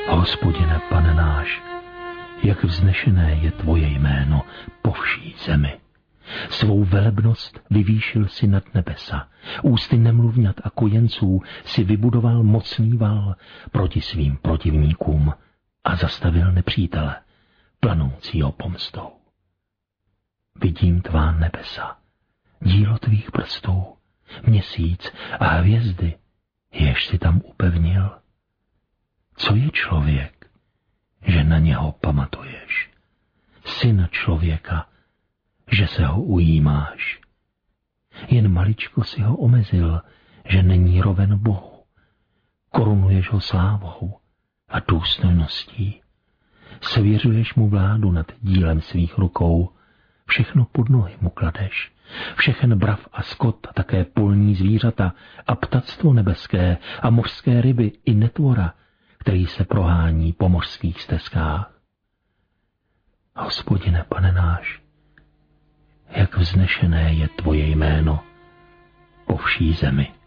Hospodine, Pane náš, jak vznešené je tvoje jméno po vší zemi. Svou velebnost vyvýšil si nad nebesa, ústy nemluvňat a kojenců si vybudoval mocný val proti svým protivníkům a zastavil nepřítele, planoucího pomstou. Vidím tvá nebesa, dílo tvých prstů, měsíc a hvězdy, jež si tam upevnil. Co je člověk, že na něho pamatuješ? Syna člověka, že se ho ujímáš. Jen maličko si ho omezil, že není roven Bohu. Korunuješ ho slávou a důstojností. Svěřuješ mu vládu nad dílem svých rukou. Všechno pod nohy mu kladeš. Všechen brav a skot a také polní zvířata a ptactvo nebeské a mořské ryby i netvora, který se prohání po mořských stezkách. Hospodine, Pane náš, jak vznešené je tvoje jméno po vší zemi.